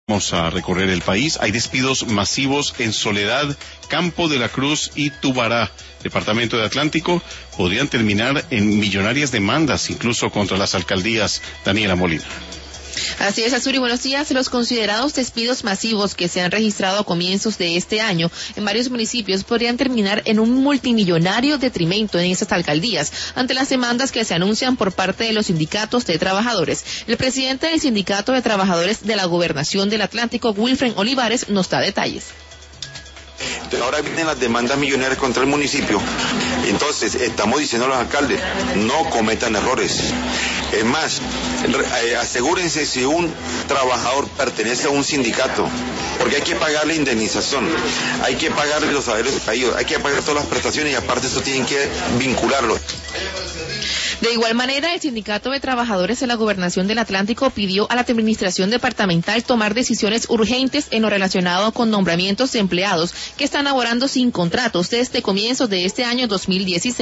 Vamos a recorrer el país. Hay despidos masivos en Soledad, Campo de la Cruz y Tubará, departamento de Atlántico. Podrían terminar en millonarias demandas, incluso contra las alcaldías. Daniela Molina. Así es, Azuri, buenos días. Los considerados despidos masivos que se han registrado a comienzos de este año en varios municipios podrían terminar en un multimillonario detrimento en esas alcaldías, ante las demandas que se anuncian por parte de los sindicatos de trabajadores. El presidente del Sindicato de Trabajadores de la Gobernación del Atlántico, Wilfred Olivares, nos da detalles. Ahora vienen las demandas millonarias contra el municipio. Entonces, estamos diciendo a los alcaldes, no cometan errores. Es más, asegúrense si un trabajador pertenece a un sindicato, porque hay que pagarle indemnización, hay que pagarle los salarios caídos, hay que pagar todas las prestaciones y aparte eso tienen que vincularlo. De igual manera, el Sindicato de Trabajadores de la Gobernación del Atlántico pidió a la administración departamental tomar decisiones urgentes en lo relacionado con nombramientos de empleados que están laborando sin contratos desde comienzos de este año 2016.